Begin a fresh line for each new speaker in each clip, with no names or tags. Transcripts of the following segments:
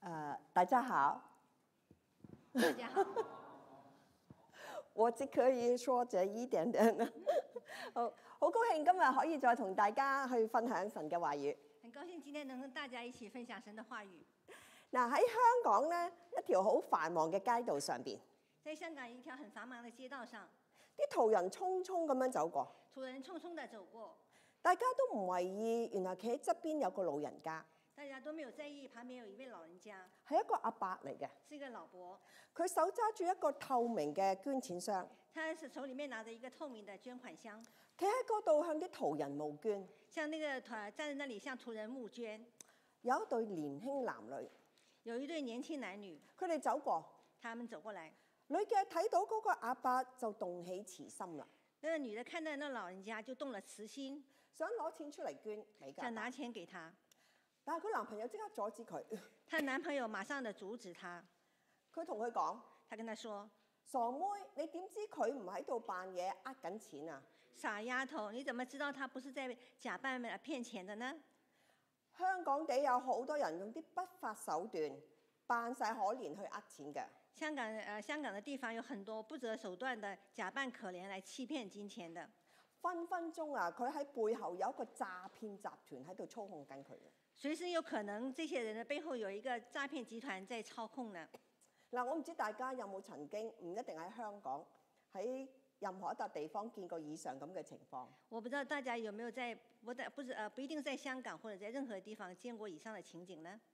大家好。
大家好。
我只可以說這一點點。好高興今日可以再同大家去分享神嘅話語。
很高興今天能跟大家一起分享神的話語。
嗱，喺香港咧，一條好繁忙嘅街道上邊，
在香港一條很繁忙的街道上，
啲途人匆匆咁樣走過，
途人匆匆地走過，
大家都唔為意，原來企喺側邊有個老人家，
大家都沒有在意，旁邊有一位老人家，
係一個阿伯嚟嘅，
是一個老伯，
佢手揸住一個透明嘅捐錢箱，
他手裡面拿着一個透明的捐款箱，
企喺嗰度向啲途人募捐，
向那個站在那裡向途人募捐。
有一對年輕男女，
有一對年輕男女，
佢哋走過，
他們走過來，
女嘅睇到嗰個阿伯就動起慈心啦。
那個女的看到那老人家就動了慈心，
想攞錢出嚟捐俾佢，
想拿錢給他，
但係佢男朋友即刻阻止佢。
她男朋友馬上地阻止她，
佢同佢講：
他跟她說：
傻妹，你點知佢唔喺度扮嘢呃緊錢啊？
傻丫頭，你怎麼知道他不是在假扮騙錢的呢？
香港地有好多人用啲不法手段扮晒可憐去呃錢嘅。
香港的地方有很多不擇手段的假扮可憐來欺騙金錢的。
分分鐘啊，佢喺背後有一個詐騙集團喺度操控緊佢嘅。
隨時有可能這些人的背後有一個詐騙集團在操控呢。
嗱，我唔知大家有冇曾經唔一定喺香港，喺任何一笪地方見過以上咁嘅情況。
我不知道大家有沒有在不一定在香港或者在任何地方見過以上的情景呢？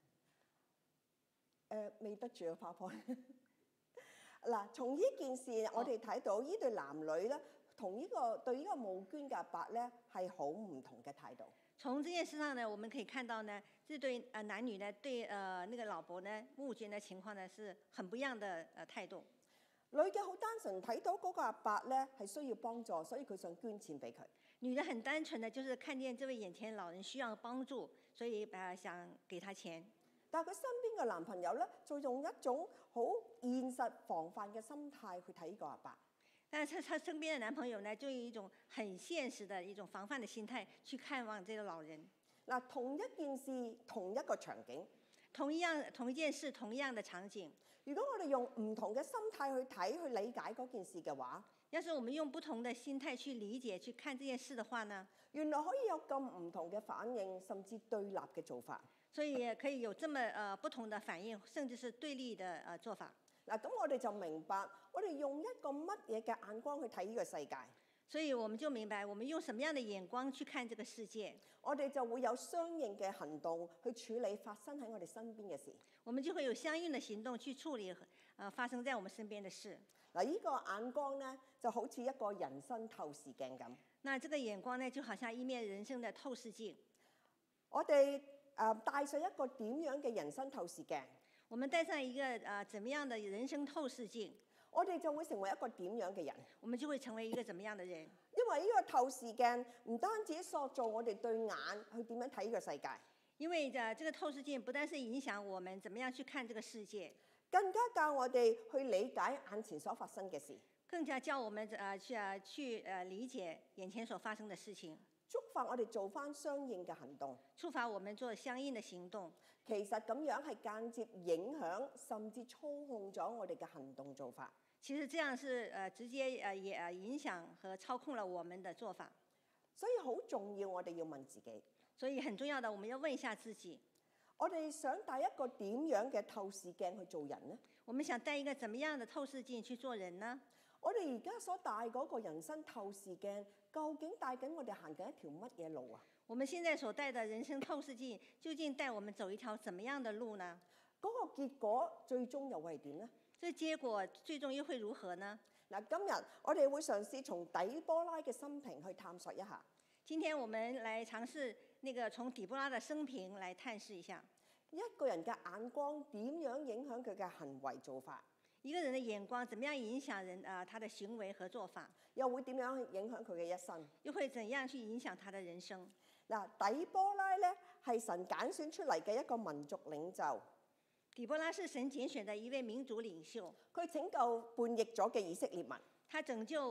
未得住個 PowerPoint。嗱，從呢件事我哋睇到呢對男女咧，同對呢個募捐嘅阿伯咧係好唔同嘅態度。
從這件事上呢，我們可以看到呢，這對男女呢對那個老伯呢募捐的情況呢是很不一樣的態度。
女嘅好單純睇到嗰個阿伯咧係需要幫助，所以佢想捐錢俾佢。
女的很單純的，就是看見這位眼前老人需要幫助，所以想給他錢。
但係佢身邊嘅男朋友咧，就用一種好現實防範嘅心態去睇呢個阿伯。
但是他身邊的男朋友呢，就用一種很現實的一種防範的心態去看望這個老人。
嗱，同一件事，同一個場景，
同一件事，同樣的場景。
如果我哋用唔同嘅心態去睇、去理解嗰件事嘅話，
要是我們用不同的心態去理解、去看這件事的話呢，
原來可以有咁唔同嘅反應，甚至對立嘅做法。
所以也可以有這麼不同的反應，甚至是對立的做法。
嗱，咁我哋就明白，我哋用一個乜嘢嘅眼光去睇呢個世界，
所以我們就明白，我們用什麼樣的眼光去看這個世界，
我哋就會有相應嘅行動去處理發生喺我哋身邊嘅事。
我們就會有相應的行動去處理發生在我們身邊的事。
嗱，呢個眼光咧就好似一個人生透視鏡咁。
那這個眼光呢，就好像一面人生的透視鏡。
我哋戴上一個點樣嘅人生透視鏡？
我們戴上一個怎麼樣的人生透視鏡，
我哋就會成為一個點樣嘅人？
我們就會成為一個怎麼樣的人？
因為呢個透視鏡唔單止塑造我哋對眼去點樣睇呢個世界，
因為這個透視鏡不單是影響我們怎麼樣去看這個世界，
更加教我哋去理解眼前所發生嘅事，
更加教我們去理解眼前所發生的事情，
觸發我哋做翻相應嘅行動，
觸發我們做相應的行動。
其實咁樣係間接影響甚至操控咗我哋嘅行動做法。
其實這樣是直接也影響和操控了我們的做法。
所以好重要，我哋要問自己。
所以很重要的，我們要問一下自己：
我哋想戴一個點樣嘅透視鏡去做人呢？
我們想戴一個怎麼樣的透視鏡去做人呢？
我哋而家所戴嗰個人生透視鏡，究竟帶緊我哋行緊一條乜嘢路啊？
我們現在所戴的人生透視鏡，究竟帶我們走一條怎麼樣的路呢？
嗰個結果最終又會係點呢？
這結果最終又會如何呢？
嗱，今日我哋會嘗試從底波拉嘅生平去探索一下。
今天我們來嘗試那個從底波拉的生平來探視一下，
一個人嘅眼光點樣影響佢嘅行為做法？
一個人的眼光怎麼樣影響人他的行為和做法？
又會點樣影響佢嘅一生？
又會怎樣去影響他的人生？
嗱，底波拉咧係神揀選出嚟嘅一個民族領袖。
底波拉是神揀選的一位民族領袖，
佢拯救叛逆咗嘅以色列民。
他拯救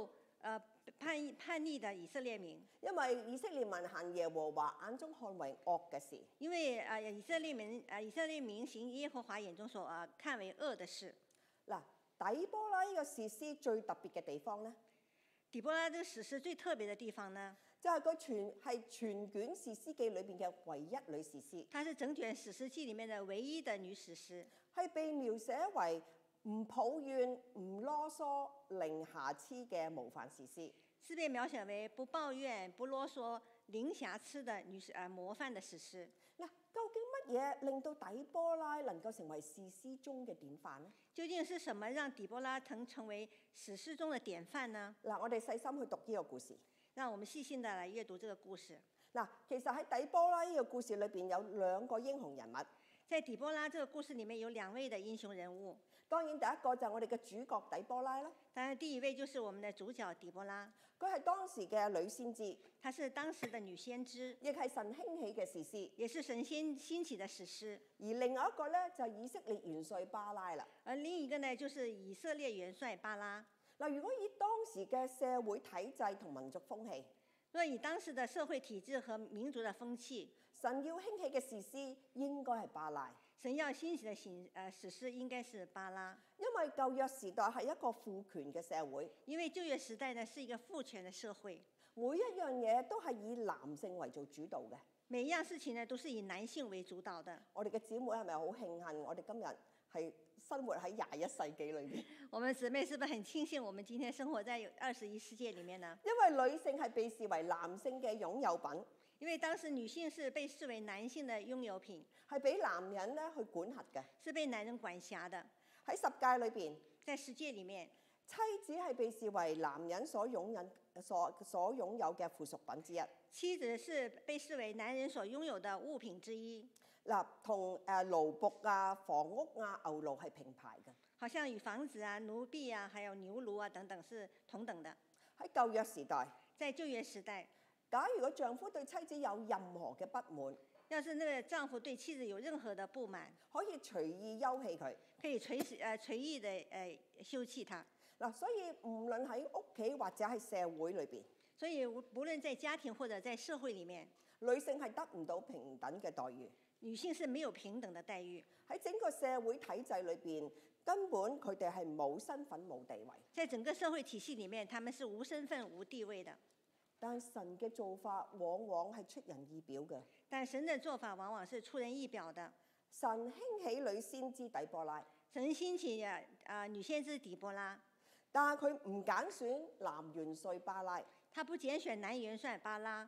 叛逆的以色列民，
因為以色列民行耶和華眼中看為惡嘅事。
因為以色列民行耶和華眼中所看為惡的事。
嗱，底波拉呢個士師最特別嘅地方咧，
底波拉這個士師最特別的地方呢，
就係佢係全卷士師記裏邊嘅唯一女士師。
她是整卷士師記裡面的唯一的女士師，
係被描寫為唔抱怨、唔囉嗦、零瑕疵嘅模範士師。
是被描寫為不抱怨、不囉嗦、零瑕疵的模範的士師。
嗱，究竟乜嘢令到底波拉能夠成為士師中嘅典範呢？
究竟是什麼讓底波拉曾成為史詩中的典範呢？
嗱，我哋細心去讀呢個故事。
讓我們細心地來閱讀這個故事。
嗱，其實喺底波拉呢個故事裏邊有兩個英雄人物。
在底波拉這個故事裡面有兩位的英雄人物。
當然第一個就係我哋嘅主角底波拉啦。
當然第一位就是我們的主角底波拉。
佢係當時嘅女先知。
她是當時的女先知，
亦係神興起嘅士師。
也是神興起的士師。
而另外一個咧就係以色列元帥巴拉啦。
而另一個呢就是以色列元帥巴拉。
嗱，如果以當時嘅社會體制同民族風氣，
若以當時的社會體制和民族的風氣，
神要興起嘅士師應該係巴拉。
神要興起的士師應該是巴拉。
因為舊約時代係一個父權嘅社會。
因為舊約時代呢是一個父權的社會，
每一樣嘢都係以男性為做主導嘅。
每一樣事情呢都是以男性為主導的。
我哋嘅姊妹係咪好慶幸？我哋今日係生活喺21世紀裏邊。
我們姊妹是不是很慶幸我們今天生活在21世紀裡面呢？
因為女性係被視為男性嘅擁有品。
因為當時女性是被視為男性的擁有品，
係俾男人咧去管轄嘅，
是被男人管轄的。
喺十誡裏邊，
在十誡裡面，
妻子係被視為男人所擁有嘅附屬品之一。
妻子是被視為男人所擁有的物品之一。
嗱，同奴僕啊、房屋啊、牛驢係平排嘅。
好像與房子啊、奴婢啊，還有牛驢啊等等是同等的。
喺舊約時代，
在舊約時代，
假如個丈夫對妻子有任何嘅不滿，
要是那個丈夫對妻子有任何的不滿，
可以隨意休棄佢，
可以隨意的休棄他。
嗱，所以無論喺屋企或者喺社會裏邊，
所以無論在家庭或者在社會裡面，
女性係得唔到平等嘅待遇。
女性是沒有平等的待遇。
喺整個社會體制裏邊，根本佢哋係冇身份冇地位。
在整個社會體系裡面，他們是無身份無地位的。
但神嘅做法往往係出人意表嘅。
但神的做法往往是出人意表的。
神興起女先知底波拉，
神興起女先知底波拉，
但係佢唔揀選男元帥巴拉。
他不揀選男元帥巴拉。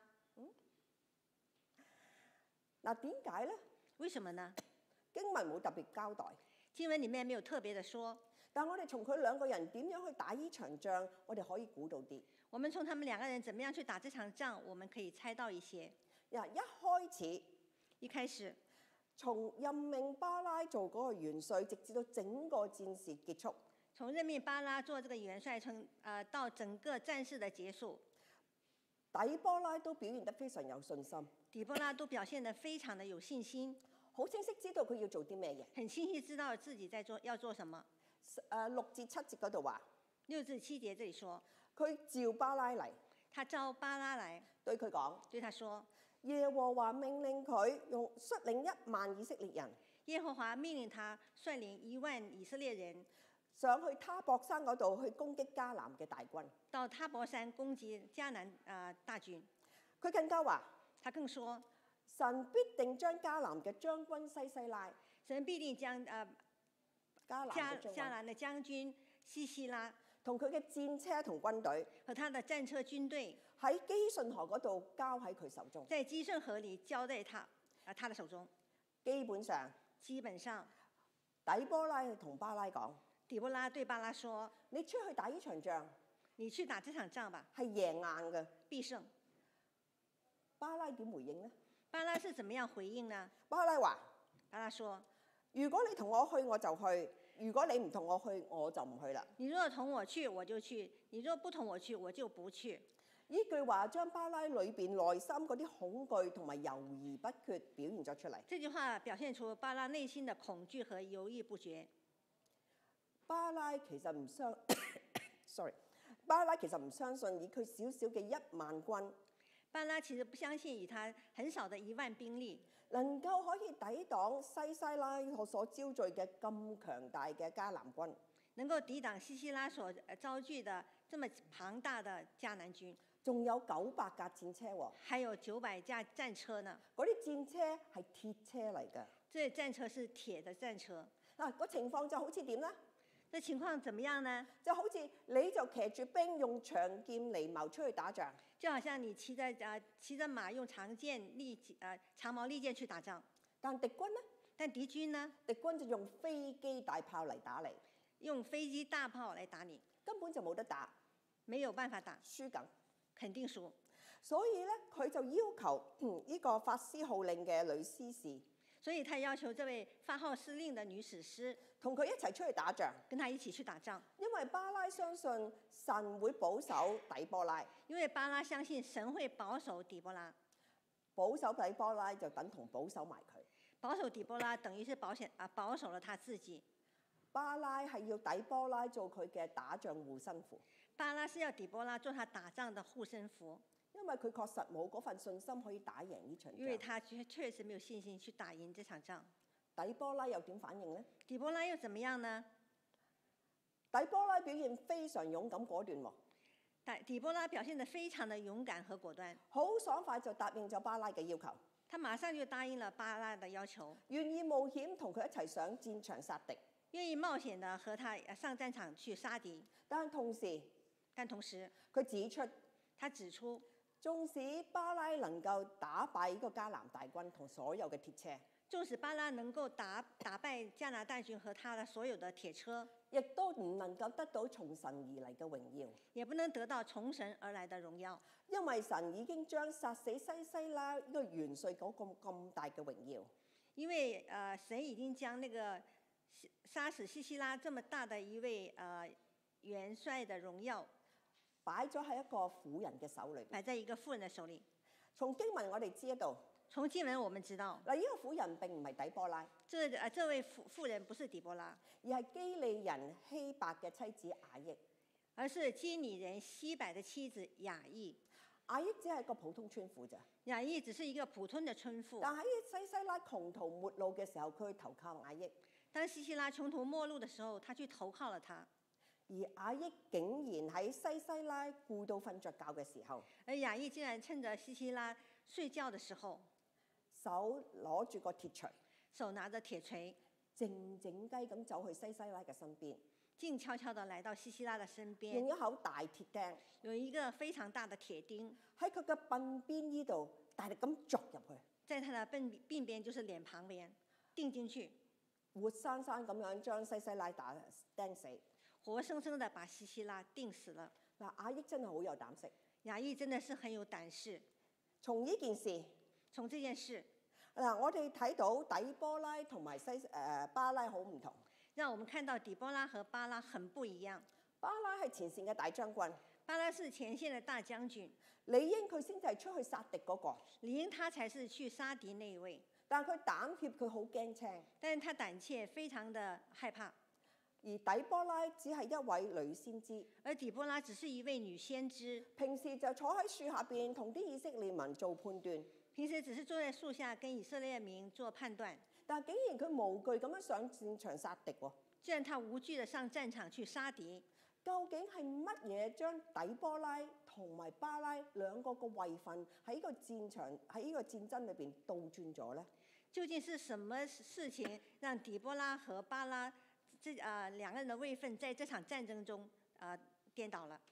嗱，點解呢？
為什麼呢？
經文冇特別交代，
經文裡面沒有特別的說。
但我哋從佢兩個人點樣去打呢場仗，我哋可以估到啲。
我們從他們兩個人怎麼樣去打這場仗，我們可以猜到一些。
一開始，從任命巴拉做嗰個元帥，直至到整個戰事結束。
從任命巴拉做這個元帥，到整個戰事的結束，
底波拉都表現得非常有信心。
底波拉都表現得非常的有信心，
好清晰知道佢要做啲咩嘢。
很清晰知道自己要做什麼。
6至7節嗰度話
，6至7節這裡說，
佢召巴拉嚟，
他召巴拉來，
對佢講，
對他說，
耶和華命令佢率領1萬以色列人，
耶和華命令他率領1萬以色列人
上去他泊山嗰度去攻擊迦南嘅大軍，
到他泊山攻擊迦南大軍。
佢更加話，
他更說，
神必定將迦南嘅將軍西西拉，
神必定將迦南的將軍西西拉
同佢嘅戰車同軍隊
和他的戰車軍隊
喺基順河嗰度交喺佢手中，
在基順河裡交在他的手中。
基本上，底波拉同巴拉講，
底波拉對巴拉說，
你出去打呢場仗，
你去打這場仗吧，
係贏硬嘅，
必勝。
巴拉點回應呢？
巴拉是怎麼樣回應呢？
巴拉話，
巴拉說，
如果你同我去，我就去；如果你唔同我去，我就唔去啦。
你若同我去，我就去；你若不同我去，我就不去。
呢句話將巴拉裏邊內心嗰啲恐懼同埋猶豫不決表現咗出嚟。
這句話表現出巴拉內心的恐懼和猶豫不決。
巴拉其實唔相，sorry， 巴拉其實唔相信以佢少少嘅10000軍，
巴拉其實不相信以他很少的10000兵力，
能夠可以抵擋西西拉所招聚嘅咁強大嘅迦南軍，
能夠抵擋西西拉所招聚的這麼龐大的迦南軍，
仲有900架戰車喎。
還有900架戰車呢。
嗰啲戰車係鐵車嚟㗎。
這戰車是鐵的戰車。
嗱，個情況就好似點呢？
這情況怎麼樣呢？
就好似你就騎住兵，用長劍離矛出去打仗。
就好像你騎着馬，用長矛利劍去打仗。
但敵軍呢？
但敵軍呢？
敵軍就用飛機大炮嚟打你。
用飛機大炮嚟打你，
根本就冇得打，
沒有辦法打，
輸緊，
肯定輸。
所以咧，佢就要求呢個發施號令嘅女司事，
所以他要求這位發號施令的女史詩
同佢一齊出去打仗，
跟他一起去打仗。
因為巴拉相信神會保守底波拉，
因為巴拉相信神會保守底波拉，
保守底波拉就等同保守埋佢。
保守底波拉等於是保守了他自己。
巴拉係要底波拉做佢嘅打仗護身符。
巴拉是要底波拉做他打仗的護身符，
因為佢確實冇嗰份信心可以打贏呢場仗。
因為他確實沒有信心去打贏這場仗。
底波拉又點反應呢？
底波拉又怎麼樣呢？
底波拉表現非常勇敢果斷喎。
底波拉表現得非常的勇敢和果斷，
好爽快就答應咗巴拉嘅要求。
他馬上就答應了巴拉的要求，
願意冒險同佢一齊上戰場殺敵。
願意冒險的和他上戰場去殺敵。
但同時，佢指出，縱使巴拉能夠打敗呢個迦南大軍同所有嘅鐵車，
縱使巴拉能夠打敗迦南大軍和他的所有的鐵車，
亦都唔能夠得到從神而嚟嘅榮耀，
也不能得到從神而來的榮耀，
因為神已經將殺死西西拉呢個元帥嗰個咁大嘅榮耀，
因為神已經將那個殺死西西拉這麼大的一位元帥的榮耀
擺咗喺一個婦人嘅手裏邊，
擺在一個婦人的手裏。
從經文我哋知道，
從經文我們知道，
嗱，呢個婦人並唔係底波拉，
這位婦人不是底波拉，
而係基利人希伯嘅妻子雅億，
而是基利人希伯的妻子雅億。
雅億只係一個普通村婦咋，
雅億只是一個普通的村婦。
但喺西西拉窮途末路嘅時候，佢去投靠雅億。
當西西拉窮途末路的時候，他去投靠了他。
而雅億竟然喺西西拉顧到瞓着覺嘅時候，
而雅億竟然趁着西西拉睡覺的時候，
手攞住個鐵錘，
手拿着鐵錘，
靜靜雞咁走去西西拉嘅身邊，
靜悄悄地來到西西拉的身邊，
用一口大鐵釘，
有一個非常大的鐵釘
喺佢嘅鬢邊呢度大力咁鑿入去，
在他的鬢邊就是臉旁邊釘進去，
活生生咁樣將西西拉釘死。
活生生地把西西拉釘死了。
嗱，雅億真係好有膽識。
雅億真的是很有膽識。
從呢件事，嗱，我哋睇到底波拉同埋巴拉好唔同。
讓我們看到底波拉和巴拉很不一樣。
巴拉係前線嘅大將軍，
巴拉是前線嘅大將軍。
理應佢先至係出去殺敵嗰個。
理應他才是去殺敵那一位。
但係佢膽怯，佢好驚青。
但是他膽怯，非常的害怕。
而底波拉只係一位女先知，
而底波拉只是一位女先知，
平時就坐喺樹下邊同啲以色列民做判斷。
平時只是坐在樹下跟以色列民做判斷，
但係竟然佢無懼咁樣上戰場殺敵喎。
既然他無懼地上戰場去殺敵，
究竟係乜嘢將底波拉同埋巴拉兩個個位份喺呢個戰爭裏邊倒轉咗呢？
究竟是什麼事情讓底波拉和巴拉兩個人的位份在這場戰爭中顛倒了？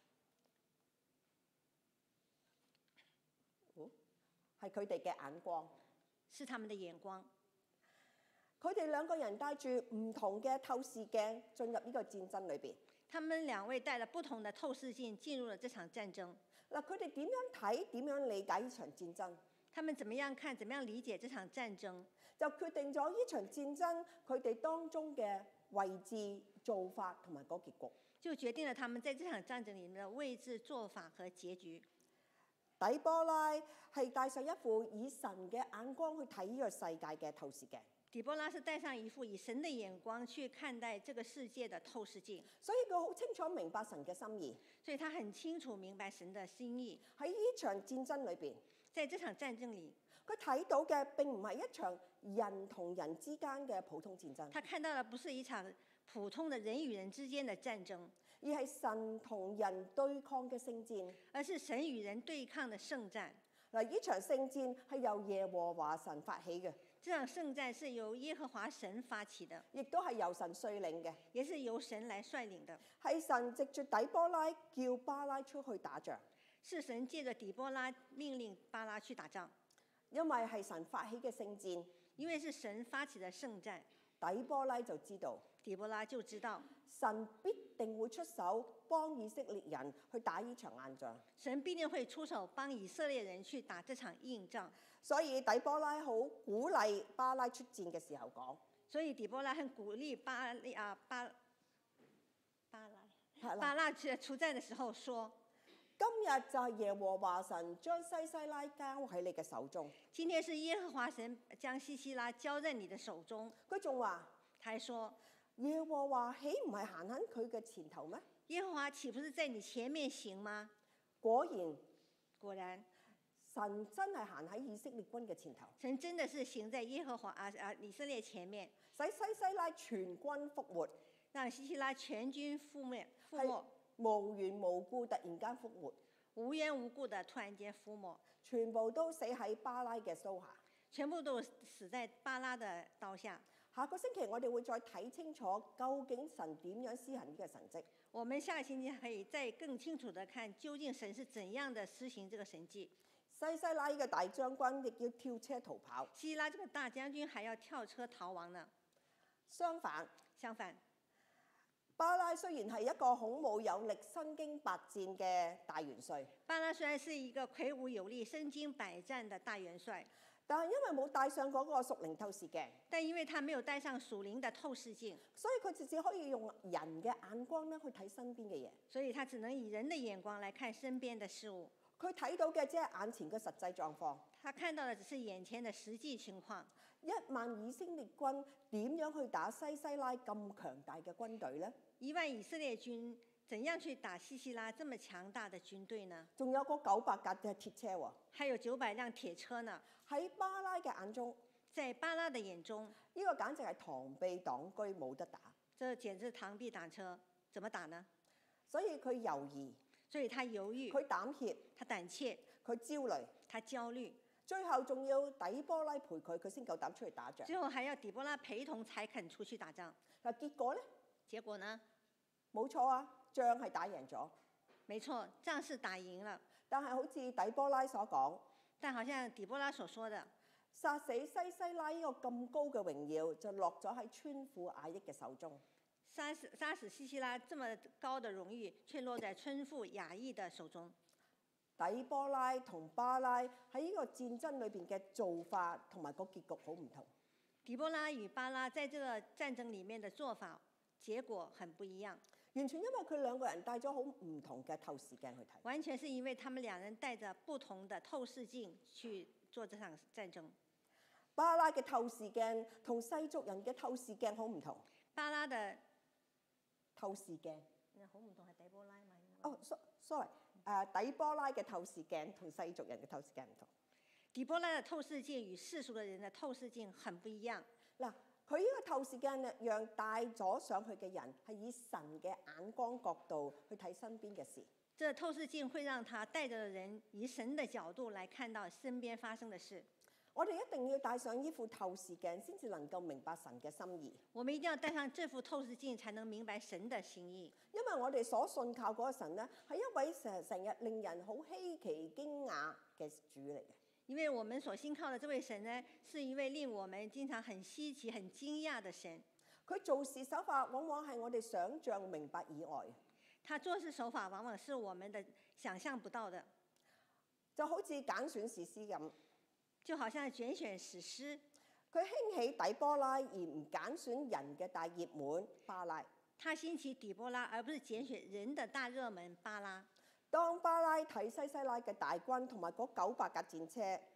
係佢哋嘅眼光，
是他們的眼光。
佢哋兩個人帶住唔同嘅透視鏡進入呢個戰爭裏邊。
他們兩位帶了不同的透視鏡進入了這場戰爭。
嗱，佢哋點樣睇、點樣理解呢場戰爭？
他們怎麼樣看、怎麼樣理解這場戰爭？
就決定咗呢場戰爭佢哋當中嘅位置、做法同埋嗰結局。
就決定了他們在這場戰爭裡面的位置、做法和結局。
底波拉係戴上一副以神嘅眼光去睇呢個世界嘅透視鏡。
底波拉是戴上一副以神的眼光去看待這個世界的透視鏡，
所以佢好清楚明白神嘅心意。
所以他很清楚明白神的心意。
喺呢場戰爭裏邊，
在這場戰爭裡，
佢睇到嘅並唔係一場人同人之間嘅普通戰爭，
他看到的不是一場普通的人與人之間的戰爭，
而係神同人對抗嘅聖戰。
而是神與人對抗的聖戰。
嗱，呢場聖戰係由耶和華神發起嘅，
這場聖戰是由耶和華神發起的，
亦都係由神率領嘅，
也是由神來率領的。
係神藉住底波拉叫巴拉出去打仗，
是神借着底波拉命令巴拉去打仗，
因為係神發起嘅聖戰，
因為是神發起的聖戰，
底波拉就知道
底波拉就知道
神必定會出手幫以色列人去打呢場硬仗，
神必定會出手幫以色列人去打這場硬仗。
所以底波拉好鼓勵巴拉出戰嘅時候講，
所以底波拉很鼓勵巴拉出戰的時候說：
今日就係耶和華神將西西拉交喺你嘅手中。
今天是耶和華神將西西拉交在你的手中。
佢仲話：
他還說，
耶和華豈唔係行喺佢嘅前頭咩？
耶和華豈不是在你前面行嗎？
果然，
神
真係行喺以色列軍嘅前頭，
神真的是行在耶和華以色列前面，
使西西拉全軍覆沒，
讓西西拉全軍覆沒，
無緣無故突然間覆沒，
無緣無故的突然間覆沒，
全部都死喺巴拉嘅刀下，
全部都死在巴拉的刀下。
下個星期我哋會再睇清楚究竟神點樣施行呢個神蹟。
我們下個星期可以再更清楚的看究竟神是怎樣的施行這個神蹟。
西西拉呢個大將軍亦要跳車逃跑。
西西拉這個大將軍還要跳車逃亡呢。
相反，巴拉雖然係一個孔武有力、身經百戰嘅大元帥，
巴拉雖然是一個魁梧有力、身經百戰的大元帥，
但係因為冇帶上嗰個屬靈透視鏡，
但因為他沒有帶上屬靈的透視鏡，
所以佢只可以用人嘅眼光咧去睇身邊嘅嘢。
所以他只能以人的眼光來看身邊的事物。
佢睇到嘅只係眼前嘅實際狀況。
他看到的只是眼前的實際情況。
1萬以色列軍點樣去打西西拉咁強大嘅軍隊呢？1
萬以色列軍怎樣去打西西拉這麼強大的軍隊呢？
仲有嗰900架嘅鐵車喎，
還有900輛鐵車呢。
喺巴拉嘅眼中，
在巴拉的眼中，
呢個簡直係螳臂擋車，冇得打。
這簡直螳臂擋車，怎麼打呢？
所以佢猶豫，
所以他猶豫，
佢膽怯，
他膽怯，
佢焦慮，
他焦慮。
最後仲要底波拉陪佢，佢先夠膽出去打仗。
最後還要底波拉陪同才肯出去打仗。
嗱，結果呢？
結果呢？
冇錯啊，仗係打贏咗。
沒錯，仗是打贏了。
但係好似底波拉所講，
但好像底波拉所說的，
殺死西西拉呢個咁高嘅榮耀就落咗喺村婦雅億嘅手中。
殺死西西拉這麼高的榮譽，卻落在村婦雅億的手中。
底波拉同巴拉喺呢個戰爭裏邊嘅做法同埋個結局好唔同。
底波拉與巴拉在這個戰爭裡面的做法結果很不一樣，
完全因為佢兩個人帶咗好唔同嘅透視鏡去睇。
完全是因為他們兩人帶着不同的透視鏡去做這場戰爭。
巴拉嘅透視鏡同世俗人嘅透視鏡好唔同。
巴拉的
透視鏡
好唔同係底波拉嘛？
哦，sorry，底波拉嘅透視鏡同世俗人嘅透視鏡唔同。
底波拉嘅透視鏡與世俗嘅人嘅透視鏡很不一樣。
嗱，佢呢個透視鏡讓帶咗上去嘅人係以神嘅眼光角度去睇身邊嘅事。
這透視鏡會讓他帶着人以神的角度來看到身邊發生的事。
我哋一定要帶上呢副透視鏡，先至能夠明白神嘅心意。
我們一定要帶上這副透視鏡，才能明白神的心意。
因為我哋所信靠嗰個神呢，係一位成日令人好稀奇驚訝嘅主嚟嘅。
因為我們所信靠的這位神呢，是一位令我們經常很稀奇、很驚訝的神。
佢做事手法往往係我哋想象明白以外。
他做事手法往往是我們的想象不到的。
就好似揀選士師咁。
就好像揀選士師，
佢興起底波拉而唔揀選人嘅大熱門巴拉。
他興起底波拉，而不是揀選人的大熱門巴拉。
當巴拉睇西西拉嘅大軍同埋嗰900架戰車，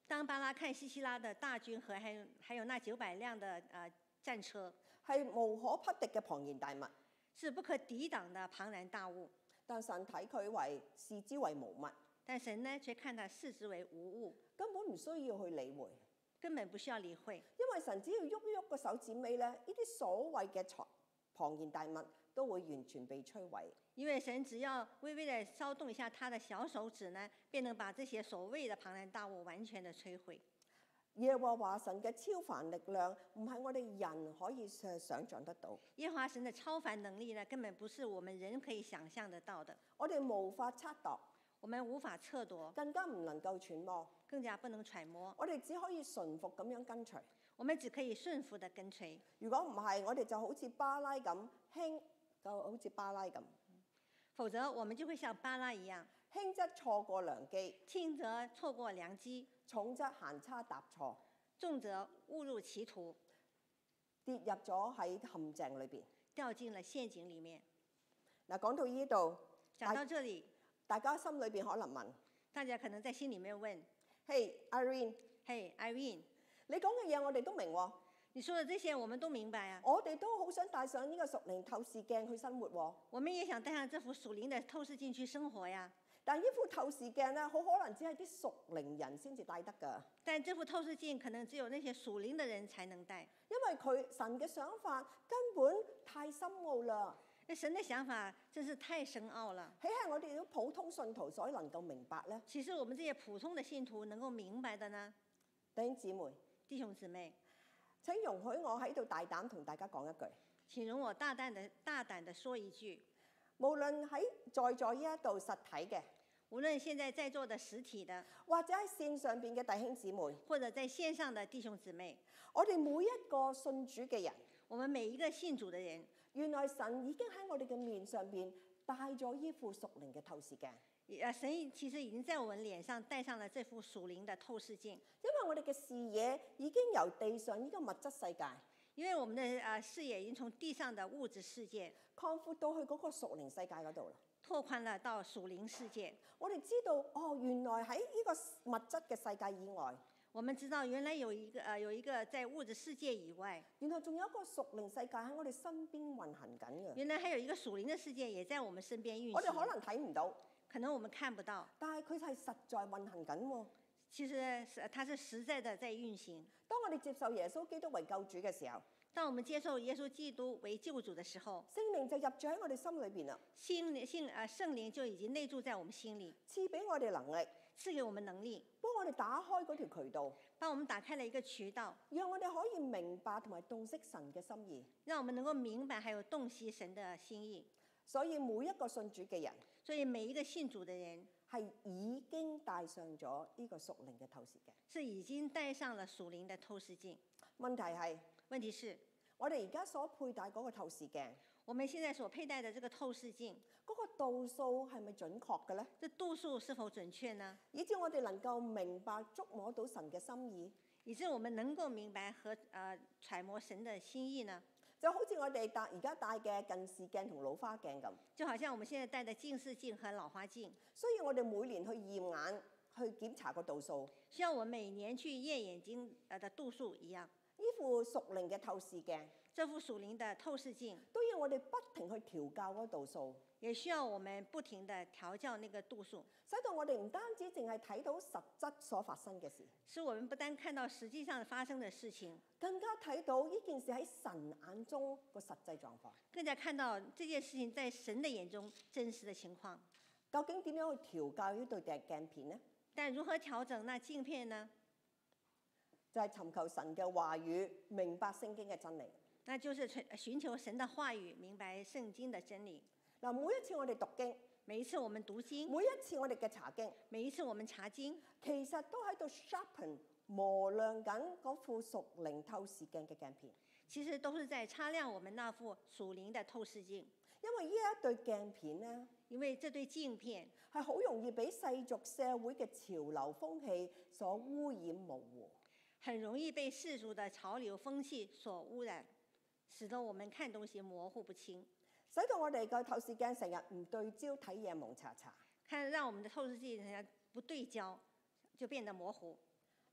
當巴拉看西西拉的大軍和還有那900輛的戰車，
係無可匹敵嘅龐然大物，
是不可抵擋的龐然大物。
但神睇佢為視之為無物，
但神呢卻看他視之為無物，
根本唔需要去理會，
根本不需要理會。
因為神只要喐一喐個手指尾咧，呢啲所謂嘅龐然大物都會完全被摧毀。
因為神只要微微的騷動一下他的小手指呢，便能把這些所謂的龐然大物完全的摧毀。
耶和華神嘅超凡力量唔係我哋人可以想像得到，
耶和華神的超凡能力呢，根本不是我們人可以想象得到的，
我哋無法測度，
我們無法測度，
更加唔能夠揣摩，
更加不能揣摩。
我哋只可以順服咁樣跟隨。
我們只可以順服的跟隨。
如果唔係，我哋就好似巴拉咁輕，就好似巴拉咁，
否則我們就會像巴拉一樣，
輕則錯過良機，
輕則錯過良機，
重則行差踏錯，
重則誤入歧途，
跌入咗喺陷阱裏邊。
掉進了陷阱裡面。
嗱，講到呢度，
講到這裡，
大家心裏邊可能問：
大家可能在心裡面問
嘿，Irene，
：Hey Irene，
你講嘅嘢我哋都明喎，
你說的這些我們都明白啊。
我哋都好想帶上呢個屬靈透視鏡去生活喎。
我們也想帶上這副屬靈的透視鏡去生活呀。
但呢副透視鏡咧，好可能只係啲屬靈人先至戴得㗎，
但這副透視鏡可能只有那些屬靈的人才能戴，
因為神嘅想法根本太深奧啦，
那神的想法真是太深奧了。
豈係我哋啲普通信徒所能夠明白呢？
其實我們這些普通的信徒能夠明白的呢？
弟兄姊妹，
弟兄姊妹，
請容許我喺度大膽同大家講一句，
請容我大膽地說一句，
無論喺在座呢一度實體嘅，
無論現在在座的實體的，
或者喺線上邊嘅弟兄姊妹，
或者在線上的弟兄姊妹，
我哋每一個信主嘅人，
我們每一個信主的人，
原來神已經喺我哋嘅面上邊戴咗呢副屬靈嘅透視鏡。
神其實已經在我們臉上戴上了這副屬靈的透視鏡，
因為我哋嘅視野已經由地上呢個物質世界，
因為我們的視野已經從地上的物質世界
擴闊到去嗰個屬靈世界嗰度啦。
拓寬了到屬靈世界。
我哋知道哦，原來喺呢個物質嘅世界以外，
我們知道原來有一個在物質世界以外，
原來仲有一個屬靈世界喺我哋身邊運行緊嘅。
原來還有一個屬靈的世界也在我們身邊運行。
我哋可能睇唔到，
可能我們看不到，
但係佢係實在運行緊喎。
其實它是實在的在運行。
當我哋接受耶穌基督為救主嘅時候，
當我們接受耶穌基督為救主的時候，
聖靈就入咗喺我哋心裏邊啦，
聖靈就已經內住在我們心裡，
賜俾我哋能力，
賜給我們能力，
幫我哋打開嗰條渠道，
幫我們打開了一個渠道，
讓我哋可以明白同埋洞悉神嘅心意。
讓我們能夠明白還有洞悉神的心意。
所以每一個信主嘅人，
所以每一個信主的人
係已經戴上咗呢個屬靈嘅透視鏡。
是已經戴上了屬靈的透視鏡。
問題是，我哋而家所佩戴嗰個透視鏡，
我們現在所佩戴的這個透視鏡，
嗰個度數係咪準確嘅呢？
這度數是否準確呢？
以致我哋能夠明白觸摸到神嘅心意，
以致我們能夠明白和揣摩神的心意呢？
就好似我哋而家戴嘅近視鏡同老花鏡咁，
就好像我們現在戴的近視鏡和老花鏡，
需要我哋每年去驗眼去檢查個度數，
需要我們每年去驗眼睛的度數一樣。
呢副屬靈嘅透視鏡，
這副屬靈的透視鏡
都要我哋不停去調校嗰個度數，
也需要我們不停地調校那個度數，
使到我哋唔單止淨係睇到實質所發生嘅事，
使我們不單看到實際上發生的事情，
更加睇到呢件事喺神眼中個實際狀況，
更加看到這件事情在神的眼中真實的情況。
究竟點樣去調校呢對鏡片呢？
但如何調整那鏡片呢？
就係尋求神嘅話語，明白聖經嘅真理。
那就是尋求神的話語，明白聖經的真理。
嗱，每一次我哋讀經，
每一次我們讀經，
每一次我哋嘅查經，
每一次我們查經，
其實都喺度 sharpen 磨亮緊嗰副屬靈透視鏡嘅鏡片。
其實都是在擦亮我們那副屬靈的透視鏡。
因為呢一對鏡片呢，
因為這對鏡片
係好容易俾世俗社會嘅潮流風氣所污染模糊，
很容易被世俗的潮流風氣所污染，使得我們看東西模糊不清，
使到我哋個透視鏡成日唔對焦，睇嘢蒙查查。
讓我們的透視鏡不對焦，就變得模糊。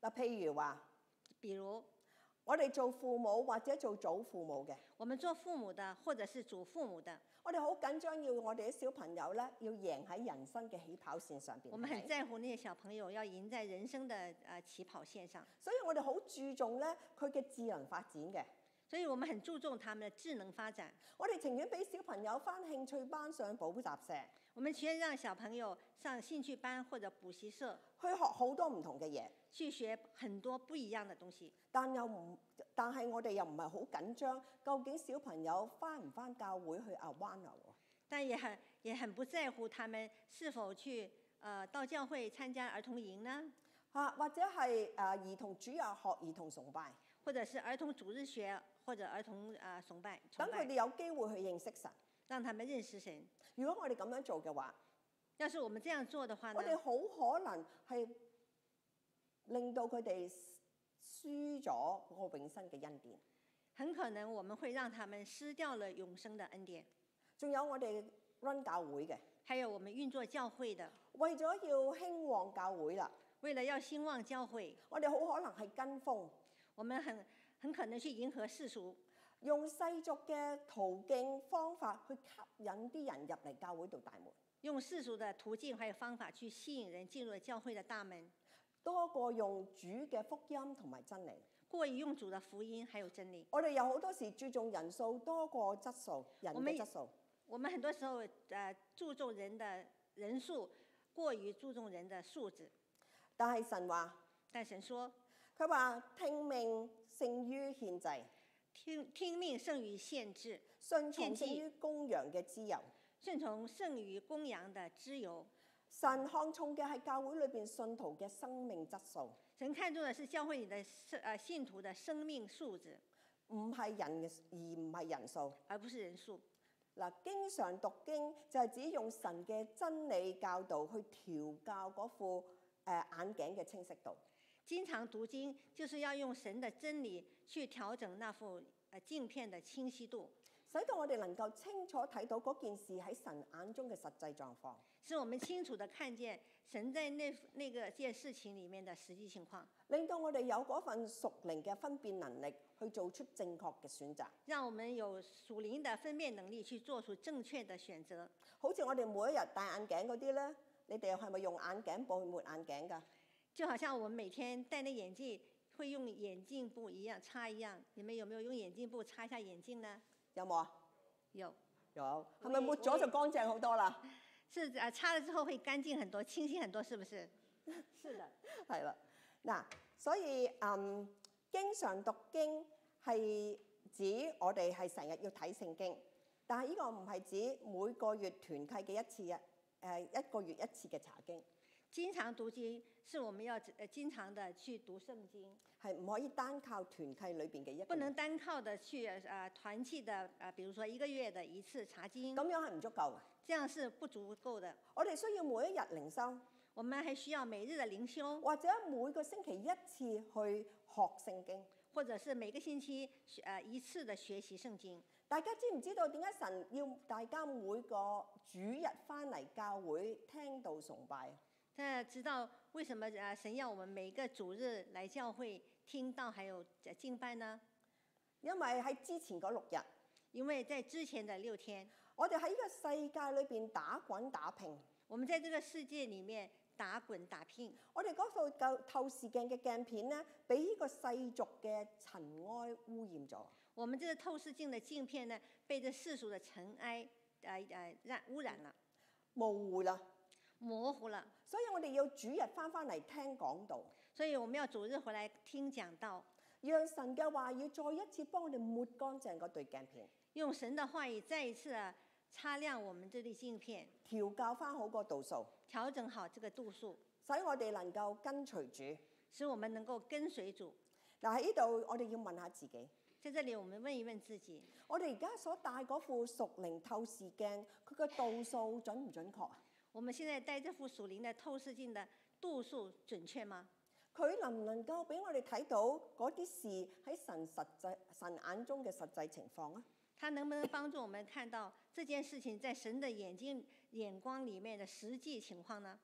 嗱，譬如話，
比如
我哋做父母或者做祖父母嘅，
我們做父母的，或者是祖父母的，
我哋好緊張要我哋啲小朋友咧要贏喺人生嘅起跑線上邊。
我們很
係咪
在乎那些小朋友要贏在人生的起跑線上，
所以我哋好注重咧佢嘅智能發展嘅。
所以我們很注重他們的智能發展。
我哋情願俾小朋友翻興趣班上補習社，
我們情願讓小朋友上興趣班或者補習社，
去學好多唔同嘅嘢。
去學很多不一樣的東西。
但係我哋又唔係好緊張，究竟小朋友翻唔翻教會去灣流喎？
但也很不在乎他們是否去到教會參加兒童營呢？
或者係兒童主日學、兒童崇拜，
或者是兒童主日學或者兒童崇拜，
等佢哋有機會去認識神。
讓他們認識神。
如果我哋咁樣做嘅話，
要是我們這樣做的話呢，
我哋好可能係令到佢哋輸咗嗰個永生嘅恩典。
很可能我們會讓他們失掉了永生的恩典。
仲有我哋 run 教會嘅，
還有我們運作教會的，
為咗要興旺教會啦，
為了要興旺教會，
我哋好可能係跟風，
我們很可能去迎合世俗，
用世俗嘅途徑方法去吸引啲人入嚟教會度大門，
用世俗的途徑還有方法去吸引人進入教會的大門，
多過用主嘅福音同埋真理。
過於用主的福音還有真理。
我哋有好多時注重人數多過質素，人嘅質素。
我們很多時候注重人的人數，過於注重人的素質。
但係神話，
但神說，
佢話聽命勝於獻祭，
聽命勝於獻祭，
順從勝於公羊嘅脂油，
順從勝於公羊的脂油。
神看重嘅係教會裏邊信徒嘅生命質素。
神看重的是教會裏的信徒的生命素質，
唔係人而唔係人數，
而不是人數。
嗱，經常讀經就係指用神嘅真理教導去調教嗰副眼鏡嘅清晰度。
經常讀經就是要用神的真理去調整那副鏡片的清晰度，
使到我哋能夠清楚睇到嗰件事喺神眼中嘅實際狀況，
使我們清楚地看見神在那個件事情裡面的實際情況，
令到我哋有嗰份屬靈嘅分辨能力去做出正確嘅選擇。
讓我們有屬靈的分辨能力去做出正確的選擇。
好似我哋每一日戴眼鏡嗰啲咧，你哋係咪用眼鏡布去抹眼鏡㗎？
就好像我們每天戴那眼鏡會用眼鏡布一樣擦一樣，你們有沒有用眼鏡布擦一下眼鏡呢？
有冇啊？
有。
有。係咪抹咗就乾淨好多啦？
是擦了之後會乾淨很多，清晰很多，是不是？是的。
係啦。嗱，所以經常讀經係指我哋係成日要睇聖經，但係呢個唔係指每個月團契嘅一次一個月一次嘅查經。
經常讀經是我們要經常的去讀聖經，
係唔可以單靠團契裏邊嘅一個月。
不能單靠的去團契的比如說一個月的一次查經。
咁樣係唔足夠嘅。
這樣是不足夠的。
我哋需要每一日靈修。
我們還需要每日的靈修，
或者每個星期一次去學聖經，
或者是每個星期一次的學習聖經。
大家知唔知道點解神要大家每個主日翻嚟教會聽道崇拜？
大家知道為什麼神要我們每個主日來教會聽道還有敬拜呢？
因為喺之前嗰6日，
因為在之前的6天，
我哋喺呢個世界裏邊打滾打拼。
我們在這個世界裡面打滾打拼。
我哋嗰套透視鏡嘅鏡片咧，俾呢個世俗嘅塵埃污染咗。
我們這個透視鏡的鏡片呢，被這世俗的塵埃污染了，
模糊啦，
模糊了。
所以我哋要主日翻嚟聽講道。
所以我們要主日回來聽講道，
讓神嘅話語再一次幫我哋抹乾淨嗰對鏡片，
用神的話語再一次擦亮我們這對鏡片，
調教翻好個度數，
調整好這個度數，
使我哋能夠跟隨主，
使我們能夠跟隨主。
嗱，喺呢度我哋要問下自己，
在這裡我們問一問自己，
我哋而家所戴嗰副屬靈透視鏡，佢個度數準唔準確啊？
我們現在戴這副屬靈的透視鏡的度數準確嗎？
佢能唔能夠俾我哋睇到嗰啲事喺神眼中嘅實際情況啊？
它能不能幫助我們看到這件事情在神的眼光裡面的實際情況呢？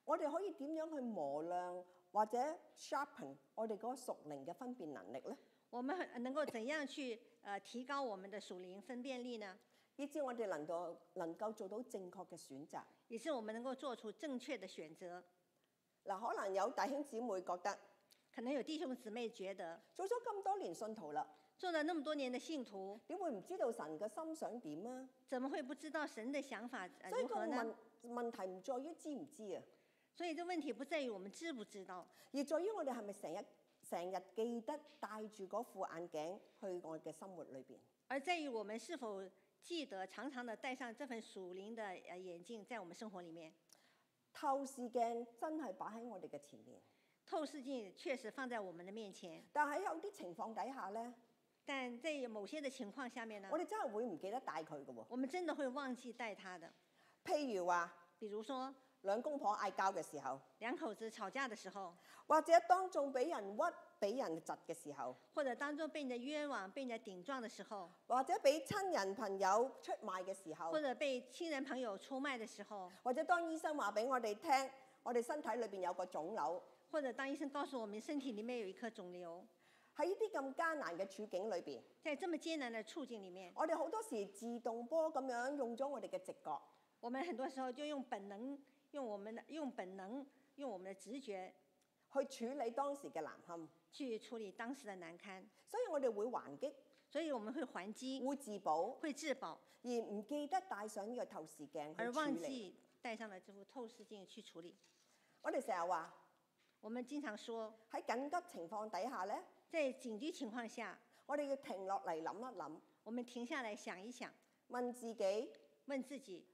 我哋可以點樣去磨亮或者 sharpen 我哋嗰個屬靈嘅分辨能力呢？
我們能夠怎樣去提高我們的屬靈分辨力呢？
以至我哋能夠做到正確嘅選擇。
以致我們能夠做出正確的選擇。
嗱，可能有弟兄姊妹覺得，
可能有弟兄姊妹覺得，
做咗咁多年信徒啦，
做了那麼多年的信徒，
點會唔知道神嘅心想點啊？
怎麼會不知道神的想法
所以個
如何呢？
問題唔在於知唔知啊，
所以這問題不在於我們知不知道，
而在於我哋係咪成日記得戴住嗰副眼鏡去我嘅生活裏邊。
而在於我們是否記得常常的戴上這份屬靈的眼鏡，在我們生活裡面。
透視鏡真係擺喺我哋嘅前面，
透視鏡確實放在我們的面前，
但喺有啲情況底下呢，
但在某些的情況下面呢，
我哋真係會唔記得帶佢嘅喎。
我們真的會忘記帶它的。
譬如話，
比如說
兩公婆嗌交嘅時候，
兩口子吵架的時候，
或者當眾俾人屈、俾人窒嘅時候，
或者當中被人家冤枉、被人家頂撞的時候，
或者俾親人朋友出賣嘅時候，
或者被親人朋友出賣的時候，
或者當醫生話俾我哋聽，我哋身體裏邊有個腫瘤，
或者當醫生告訴我們身體裡面有一顆腫瘤。
喺呢啲咁艱難嘅處境裏邊，
在這麼艱難的處境裡面，
我哋好多時自動波咁樣用咗我哋嘅直覺，
我們很多時候就用本能、用我們的直覺
去處理當時嘅難堪，
去處理當時的難堪，
所以我哋會還擊，
所以我們會還擊，
會自保，
會自保，
而唔記得帶上呢個透視鏡
而
去處理。
忘記帶上了這副透視鏡去處理。
我哋成日話
我們經常說，
喺緊急情況底下呢，
在緊急情況下，
我哋要停落嚟諗一諗，
我們停下來想一想，
問自己
問自己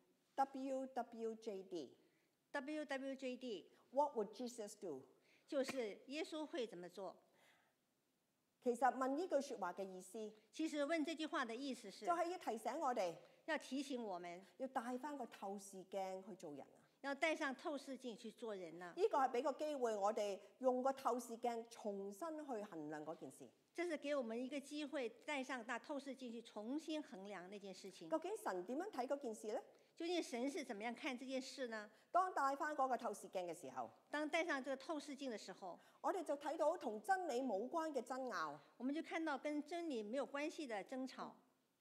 WWJD，What would Jesus do？
就是耶穌會怎麼做？
其實問呢句説話嘅意思，
其實問這句話的意思是，
就係要提醒我哋，
要提醒我們
要帶翻個透視鏡去做人啊！
要帶上透視鏡去做人呢？
呢個係俾個機會我哋用個透視鏡重新去衡量嗰件事。
這是給我們一個機會，帶上大透視鏡去重新衡量那件事情。
究竟神點樣睇嗰件事呢？
究竟神是怎麼樣看這件事呢？
當帶翻嗰個透視鏡嘅時候，
當帶上這個透視鏡的時候，
我哋就睇到同真理冇關嘅爭拗。
我們就看到跟真理沒有關係的爭吵。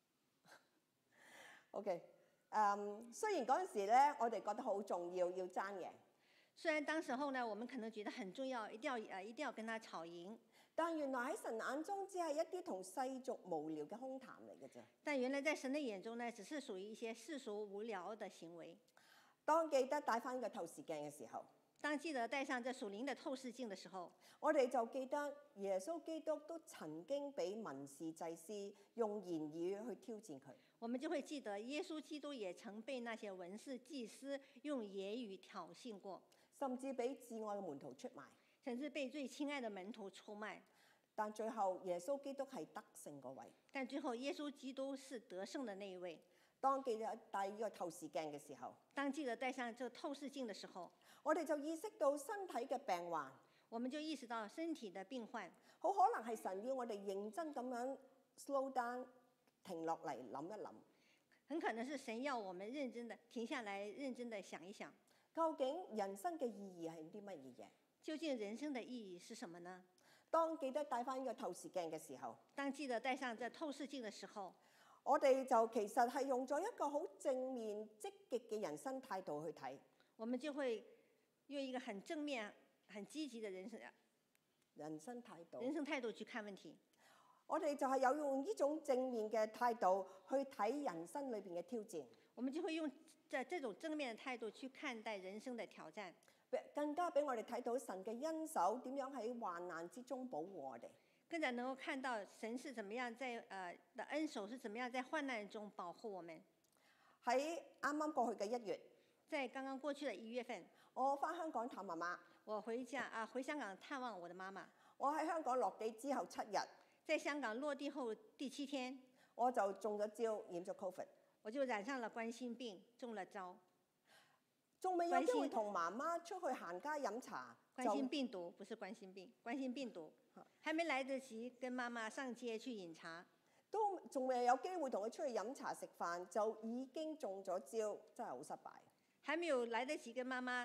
OK，雖然嗰陣時咧，我哋覺得好重要，要爭贏。
雖然當時候呢，我們可能覺得很重要，一定要跟他吵贏。
但原來喺神眼中，只係一啲同世俗無聊嘅空談嚟嘅啫。
但原來在神的眼中呢，只是屬於一些世俗無聊的行為。
當記得帶翻個透視鏡嘅時候，
當記得帶上這屬靈的透視鏡的時候，
我哋就記得耶穌基督都曾經俾文士祭司用言語去挑戰佢。
我們就會記得耶穌基督也曾被那些文士祭司用言語挑釁過，
甚至俾至愛嘅門徒出賣，
甚至被最親愛的門徒出賣。
但最後耶穌基督係得勝嗰位。
但最後耶穌基督是得勝的那一位。
當記得帶呢個透視鏡嘅時候，
當記得帶上這個透視鏡的時候，
我哋就意識到身體嘅病患，
我們就意識到身體的病患，
好可能係神要我哋認真咁樣 slow down 停落嚟諗一諗。
很可能是神要我們認真的停下來，認真的想一想，
究竟人生嘅意義係啲乜嘢嘢？
究竟人生的意義是什麼呢？
當記得帶翻呢個透視鏡嘅時候，
當記得帶上這透視鏡的時候，
我哋就其實係用咗一個好正面積極嘅人生態度去睇。
我們就會用一個很正面、很積極的人生態度去看問題。
我哋就係有用呢種正面嘅態度去睇人生裏邊嘅挑戰。
我們就會用這種正面的態度去看待人生的挑戰，
更加俾我哋睇到神嘅恩手點樣喺患難之中保護我哋。
更加能夠看到神是怎麼樣的恩手是怎麼樣在患難中保護我們。
喺啱啱過去嘅1月，
在剛剛過去的1月份，
我返香港探媽媽。
我回香港探望我的媽媽。
我喺香港落地之後7日，
在香港落地後第7天，
我就中咗招，染咗 Covid。
我就染上了冠心病，中了招。
仲未有機會同媽媽出去行街飲茶。
冠心病毒不是冠心病，冠心病毒，還沒來得及跟媽媽上街去飲茶，
都仲未有機會同佢出去飲茶食飯，就已經中咗招，真係好失敗。
還沒有來得及跟媽媽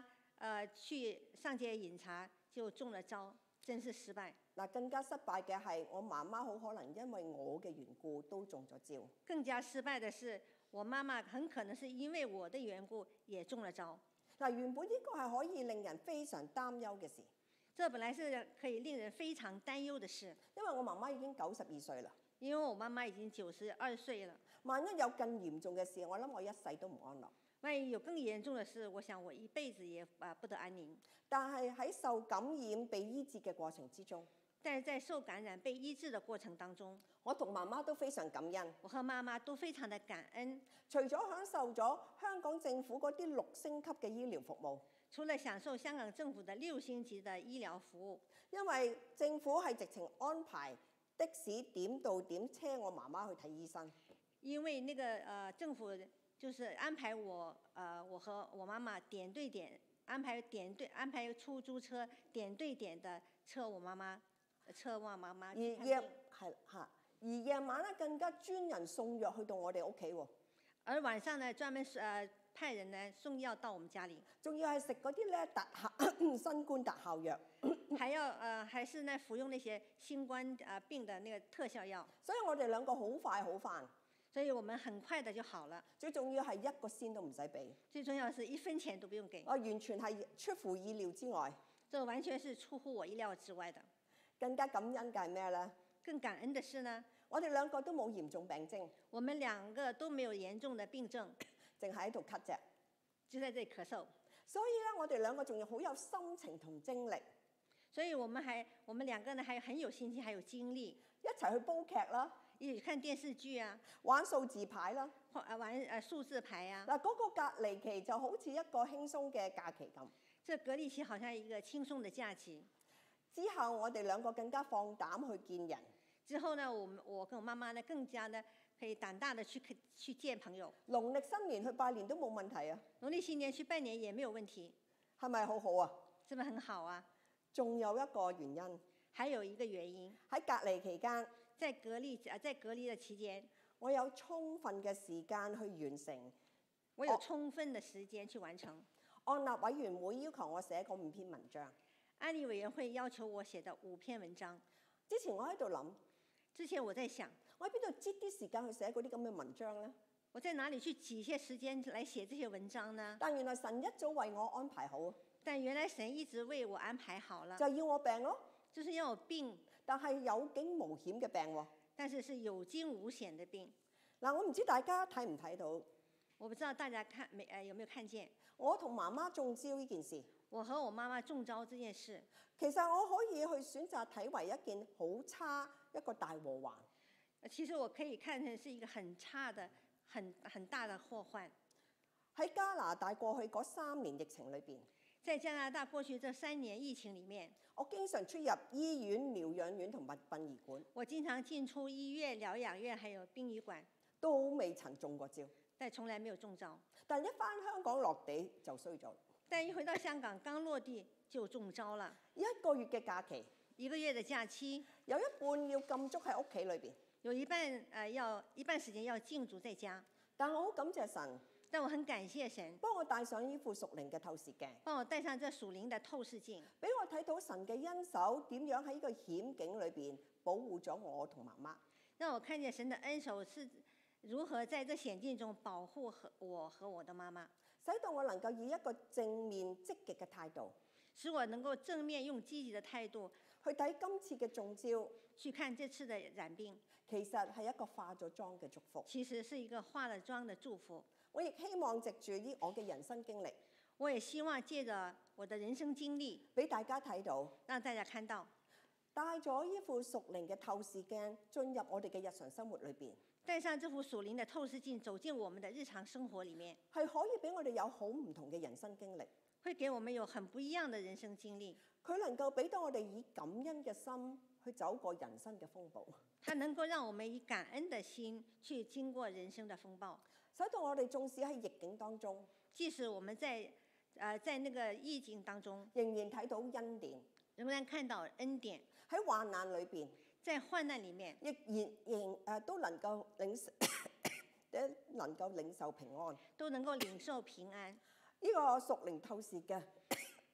去上街飲茶就中了招，真是失敗。
嗱，更加失敗嘅係我媽媽好可能因為我嘅緣故都中咗招。
更加失敗的是，我媽媽很可能是因為我的緣故也中了招。
嗱，原本呢個係可以令人非常擔憂嘅事，
這本來是可以令人非常擔憂的事，
因為我媽媽已經92歲啦。
因為我媽媽已經92歲了。
萬一有更嚴重嘅事，我諗我一世都唔安樂。
萬一有更嚴重的事，我想我一輩子也不得安寧。
但係喺受感染被醫治嘅過程之中，
但是在受感染被醫治的過程當中，
我同媽媽都非常感恩。
我和媽媽都非常的感恩。
除咗享受咗香港政府嗰啲6星級嘅醫療服務，
除了享受香港政府的6星級的醫療服務，
因為政府係直情安排的士點到點車我媽媽去睇醫生。
因為那個政府就是安排我和我媽媽點對點安排出租車點對點的車我媽媽去看病。
而夜晚咧更加專人送藥去到我哋屋企喎。
而晚上呢，專門派人呢送藥到我們家裡，
仲要係食嗰啲咧新冠特效藥，
還是呢服用那些新冠病的那個特效藥。
所以我哋兩個好快好返。
所以我們很快的就好了。
最重要係1個仙都唔使俾。
最重要是1分錢都不用給。
完全係出乎意料之外。
這完全是出乎我意料之外的。
更加感恩嘅係咩咧？
更感恩的是呢，
我哋兩個都冇嚴重病徵。
我們2個都沒有嚴重的病症，
淨係喺度咳啫。
就在這裡咳嗽。
所以咧，我哋兩個仲要好有心情同精力。
所以我們2個呢，還很有心情，還有精力，
一齊去煲劇啦，
一起看電視劇啊，
玩數字牌啦，
玩數字牌啊。
嗱，嗰個隔離期就好似一個輕鬆嘅假期咁。
這隔離期好像一個輕鬆的假期。
之後我哋兩個更加放膽去見人。
之後呢，我跟我媽媽呢更加呢可以膽大的去見朋友。
農曆新年去拜年都冇問題啊。
農曆新年去拜年也沒有問題。
係咪好好啊？
是不是很好啊？
仲有一個原因。
還有一個原因。
喺隔離期間。
在隔離的期間，
我有充分嘅時間去完成。
我有充分的時間去完成。
按立委員會要求我寫嗰5篇文章。
安理委員會要求我寫的5篇文章。
之前我喺度諗。
之前我在想，
我喺邊度擠啲時間去寫嗰啲咁嘅文章呢？
我在哪裡去擠些時間來寫這些文章呢？
但原來神一早為我安排好。
但原來神一直為我安排好了。
就要我病咯。
就是要我病。
但係有驚無險嘅病喎。
但是是有驚無險的病。
嗱，我唔知大家睇唔睇到？
我不知道大家有沒有看見？
我同媽媽中招呢件事。
我和我媽媽中招這件事。
其實我可以去選擇睇為一件好差一個大禍患。
其實我可以看成是一個很差的、很大的禍患。
喺加拿大過去嗰3年疫情裏邊。
在加拿大過去這3年疫情裡面，
我經常出入醫院、療養院同埋殯儀館。
我經常進出醫院、療養院，還有殯儀館，
都未曾中過招。
但從來沒有中招。
但一返香港落地就衰咗。
但一回到香港，剛落地就中招了。
1個月嘅假期
，1個月的假期，
有一半要禁足喺屋企裏邊，
有一半時間要禁足在家。
但我好感謝神。
但我很感謝神，
幫我戴上呢副屬靈嘅透視鏡，
幫我戴上這屬靈的透視鏡，
俾我睇到神嘅恩手點樣喺呢個險境裏邊保護咗我同媽媽。
讓我看見神的恩手是如何在這險境中保護我和我的媽媽，
使到我能夠以一個正面積極嘅態度，
使我能夠正面用積極的態度
去睇今次嘅中招，
去看這次的染病，
其實係一個化咗妝嘅祝福。
其實是一個化了妝的祝福。
我亦希望藉住我嘅人生經歷，
我也希望借着我的人生經歷，
俾大家睇到，
讓大家看到，
帶咗呢副屬靈嘅透視鏡進入我哋嘅日常生活裏邊，
帶上這副屬靈的透視鏡走進我們的日常生活裡面，
係可以俾我哋有好唔同嘅人生經歷，
會給我們有很不一樣的人生經歷。
佢能夠俾到我哋以感恩嘅心去走過人生嘅風暴，
它能夠讓我們以感恩的心去經過人生的風暴，
使到我哋縱使喺逆境當中，
即使我們在那個逆境當中，
仍然睇到恩典，
仍然看到恩典，
喺患難裏邊，
在患難裡面，
亦都能夠領受平安，
都能夠領受平安。
呢個屬靈透視嘅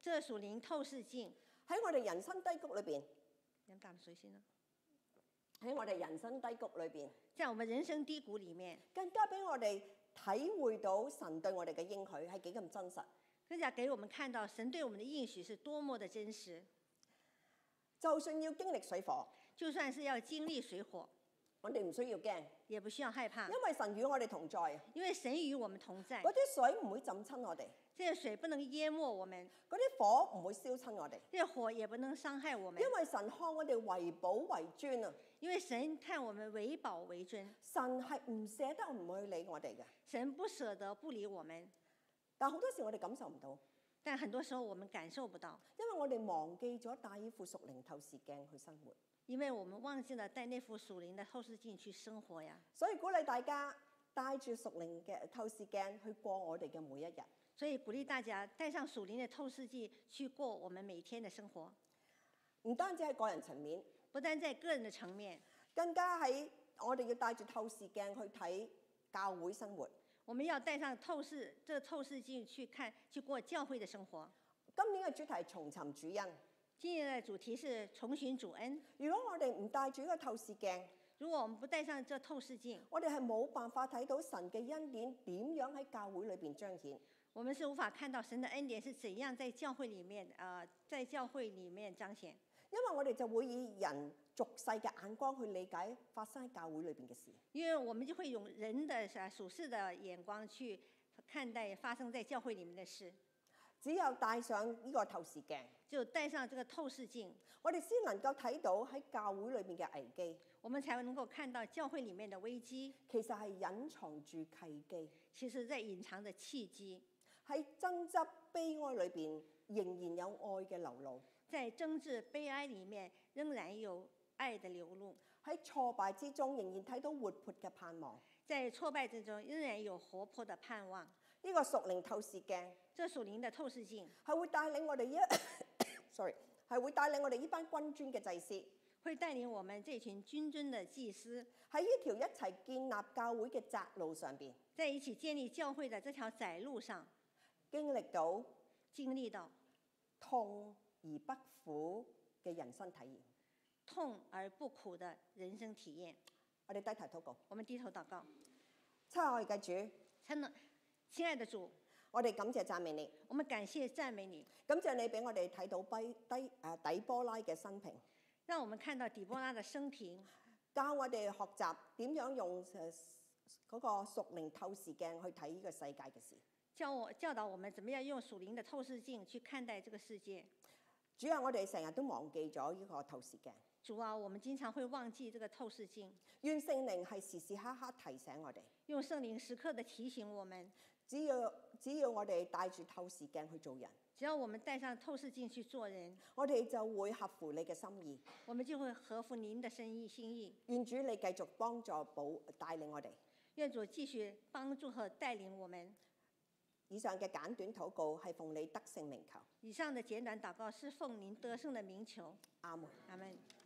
這屬靈透視鏡
喺我哋人生低谷裏邊，
飲啖水先啦。
喺我哋人生低谷裏邊，
在我們人生低谷裡面，
更加俾我哋體會到神對我哋嘅應許係幾咁真實。
更加給我們看到神對我們的應許是多麼的真實。
就算要經歷水火，
就算是要經歷水火，
我哋唔需要驚，
也不需要害怕，
因為神與我哋同在。
因為神與我們同在。
嗰啲水唔會浸親我哋，
這個水不能淹沒我們，
嗰啲火唔會燒親我哋，
這個火也不能傷害我們。
因為神看我哋為寶為尊啊！
因為神看我們為寶為尊，
神係唔捨得唔去理我哋嘅。
神不捨得不理我們，
但好多時我哋感受唔到，
但很多時候我們感受不到，
因為我哋忘記咗帶呢副屬靈透視鏡去生活。
因為我們忘記了帶那副屬靈的透視鏡去生活呀。
所以鼓勵大家帶住屬靈嘅透視鏡去過我哋嘅每一日。
所以鼓勵大家帶上屬靈的透視鏡去過我們每天的生活，
唔單止喺個人層面，
不單在個人的層面，
更加喺我哋要帶住透視鏡去睇教會生活。
我們要帶上透視鏡去看，去過教會的生活。
今年嘅主題係重尋主恩。
今年的主題是重尋主恩。
如果我哋唔帶住呢個透視鏡，
如果我們不帶上這透視鏡，
我哋係冇辦法睇到神嘅恩典點樣喺教會裏邊彰顯。
我們是無法看到神的恩典是怎樣在教會裡面彰顯。
因為我哋就會以人俗世嘅眼光去理解發生喺教會裏邊嘅事。
因為我們就會用人的屬世的眼光去看待發生在教會裡面的事。
只有帶上呢個透視鏡，
就帶上這個透視鏡，
我哋先能夠睇到喺教會裏面嘅危機。
我們才能夠看到教會裡面的危機，
其實係隱藏住契機，
其實在隱藏着契機。
喺爭執悲哀裏邊仍然有愛嘅流露，
在爭執悲哀裡面仍然有愛的流露。
喺挫敗之中仍然睇到活潑嘅盼望，
在挫敗之中仍然有活潑的盼望。
呢個屬靈透視鏡，
這屬靈的透視鏡
係會帶領我哋係會帶領我哋呢班君尊嘅祭司，
會帶領我們這群君尊的祭司
喺呢條一齊建立教會嘅窄路上邊，
在一起建立教會的這條窄路上，
經歷到痛而不苦嘅人生體驗，
痛而不苦的人生體驗。
我哋低頭禱告，
我們低頭禱告。
親愛嘅主，
親愛的主，
我哋感謝讚美你，
我們感謝讚美你，
感謝你俾我哋睇到底波拉嘅生平，
讓我們看到底波拉的生平，
教我哋學習點樣用嗰個屬靈透視鏡去睇呢個世界嘅事。
教導我們怎麼樣用屬靈的透視鏡去看待這個世界。
主啊，我哋成日都忘記咗呢個透視鏡。
主啊，我們經常會忘記這個透視鏡。
願聖靈係時時刻刻提醒我哋，
用聖靈時刻地提醒我們。
只要我哋帶住透視鏡去做人，
只要我們帶上透視鏡去做人，
我哋就會合乎你嘅心意。
我們就會合乎您的心意。
願主你繼續幫助帶領我哋。
願主繼續幫助和帶領我們。
以上嘅簡短禱告係奉你得勝名求。
以上的簡短禱告是奉您得勝的名求。
阿門。
阿門。